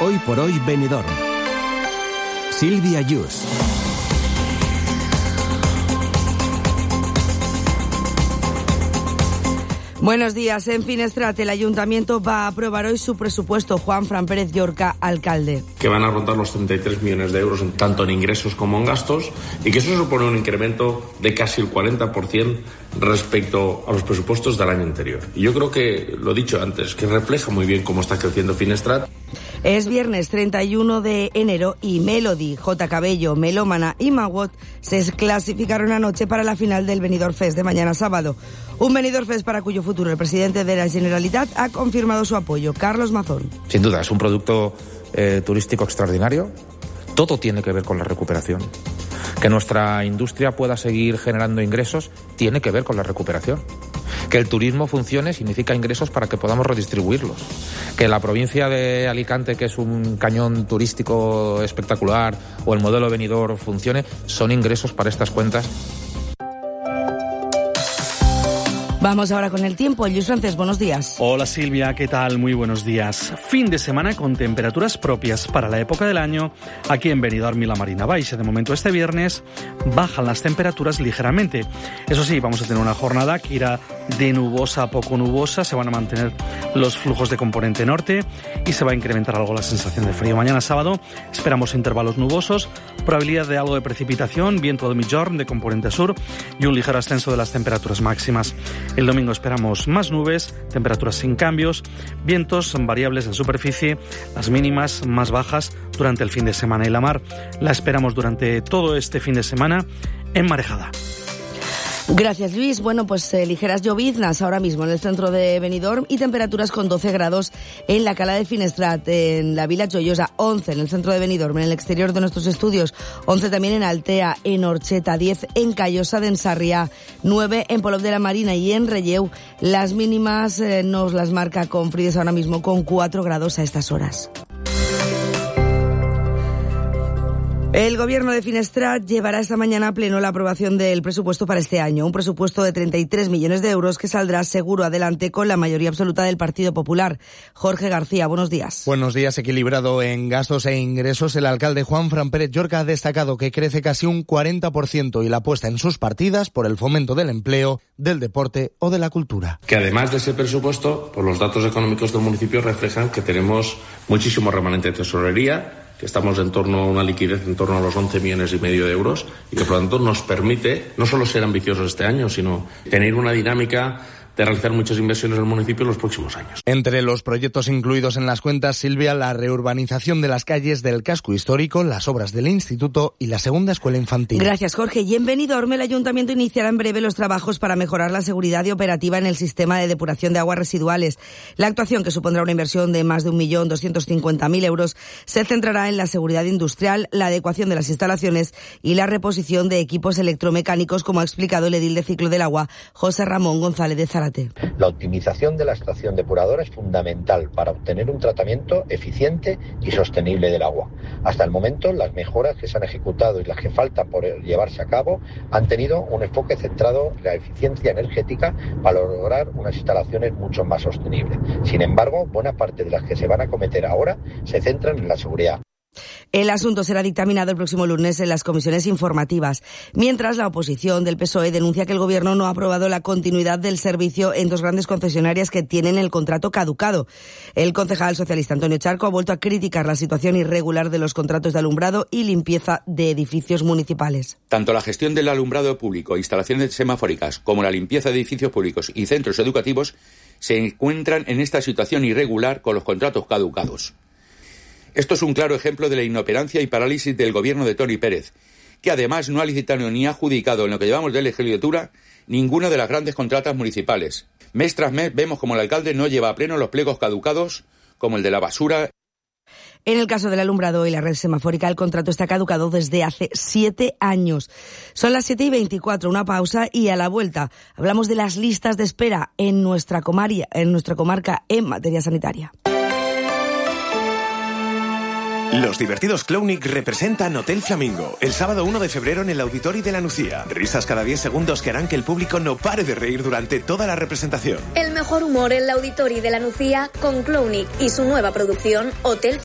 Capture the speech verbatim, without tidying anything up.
Hoy por hoy Benidorm. Silvia Yus. Buenos días. En Finestrat, el Ayuntamiento va a aprobar hoy su presupuesto. Juanfran Pérez Llorca, alcalde. Que van a rondar los treinta y tres millones de euros, tanto en ingresos como en gastos, y que eso supone un incremento de casi el cuarenta por ciento respecto a los presupuestos del año anterior. Y yo creo que, lo he dicho antes, que refleja muy bien cómo está creciendo Finestrat. Es viernes treinta y uno de enero y Melody, J. Cabello, Melómana y Magot se clasificaron anoche para la final del Benidorm Fest de mañana sábado. Un Benidorm Fest para cuyo futuro el presidente de la Generalitat ha confirmado su apoyo. Carlos Mazón. Sin duda, es un producto eh, turístico extraordinario. Todo tiene que ver con la recuperación. Que nuestra industria pueda seguir generando ingresos tiene que ver con la recuperación. Que el turismo funcione significa ingresos para que podamos redistribuirlos. Que la provincia de Alicante, que es un cañón turístico espectacular, o el modelo Benidorm funcione, son ingresos para estas cuentas. Vamos ahora con el tiempo. Luis Francés, buenos días. Hola Silvia, ¿qué tal? Muy buenos días. Fin de semana con temperaturas propias para la época del año aquí en Benidorm y la Marina Baixa. De momento este viernes bajan las temperaturas ligeramente. Eso sí, vamos a tener una jornada que irá de nubosa a poco nubosa. Se van a mantener los flujos de componente norte y se va a incrementar algo la sensación de frío. Mañana sábado esperamos intervalos nubosos, probabilidad de algo de precipitación, viento de migjorn de componente sur y un ligero ascenso de las temperaturas máximas. El domingo esperamos más nubes, temperaturas sin cambios, vientos variables en superficie, las mínimas más bajas durante el fin de semana y la mar la esperamos durante todo este fin de semana enmarejada. Gracias, Luis. Bueno, pues eh, ligeras lloviznas ahora mismo en el centro de Benidorm y temperaturas con doce grados en la Cala de Finestrat, en la Vila Joiosa, once en el centro de Benidorm, en el exterior de nuestros estudios, once también en Altea, en Orcheta, diez en Callosa de Ensarriá, nueve en Polop de la Marina y en Relleu. Las mínimas eh, nos las marca Confrides ahora mismo con cuatro grados a estas horas. El Gobierno de Finestrat llevará esta mañana a pleno la aprobación del presupuesto para este año, un presupuesto de treinta y tres millones de euros que saldrá seguro adelante con la mayoría absoluta del Partido Popular. Jorge García, buenos días. Buenos días. Equilibrado en gastos e ingresos, el alcalde Juanfran Pérez Llorca ha destacado que crece casi un cuarenta por ciento y la apuesta en sus partidas por el fomento del empleo, del deporte o de la cultura. Que además de ese presupuesto, pues los datos económicos del municipio reflejan que tenemos muchísimo remanente de tesorería, que estamos en torno a una liquidez en torno a los once millones y medio de euros y que por lo tanto nos permite no solo ser ambiciosos este año, sino tener una dinámica de realizar muchas inversiones en el municipio en los próximos años. Entre los proyectos incluidos en las cuentas, Silvia, la reurbanización de las calles del casco histórico, las obras del instituto y la segunda escuela infantil. Gracias, Jorge. Y en Benidorm, el Ayuntamiento iniciará en breve los trabajos para mejorar la seguridad y operativa en el sistema de depuración de aguas residuales. La actuación, que supondrá una inversión de más de un millón doscientos cincuenta mil euros, se centrará en la seguridad industrial, la adecuación de las instalaciones y la reposición de equipos electromecánicos, como ha explicado el edil de Ciclo del Agua, José Ramón González de Zárate. La optimización de la estación depuradora es fundamental para obtener un tratamiento eficiente y sostenible del agua. Hasta el momento, las mejoras que se han ejecutado y las que faltan por llevarse a cabo han tenido un enfoque centrado en la eficiencia energética para lograr unas instalaciones mucho más sostenibles. Sin embargo, buena parte de las que se van a cometer ahora se centran en la seguridad. El asunto será dictaminado el próximo lunes en las comisiones informativas, mientras la oposición del P S O E denuncia que el Gobierno no ha aprobado la continuidad del servicio en dos grandes concesionarias que tienen el contrato caducado. El concejal socialista Antonio Charco ha vuelto a criticar la situación irregular de los contratos de alumbrado y limpieza de edificios municipales. Tanto la gestión del alumbrado público, instalaciones semafóricas, como la limpieza de edificios públicos y centros educativos se encuentran en esta situación irregular con los contratos caducados. Esto es un claro ejemplo de la inoperancia y parálisis del gobierno de Toni Pérez, que además no ha licitado ni ha adjudicado en lo que llevamos de legislatura ninguna de las grandes contratas municipales. Mes tras mes vemos como el alcalde no lleva a pleno los pliegos caducados, como el de la basura. En el caso del alumbrado y la red semafórica, el contrato está caducado desde hace siete años. Son las siete y veinticuatro, una pausa y a la vuelta hablamos de las listas de espera en nuestra comarca, en nuestra comarca en materia sanitaria. Los divertidos Clownic representan Hotel Flamingo el sábado uno de febrero en el Auditori de la Nucía. Risas cada diez segundos que harán que el público no pare de reír durante toda la representación. El mejor humor en el Auditori de la Nucía con Clownic y su nueva producción Hotel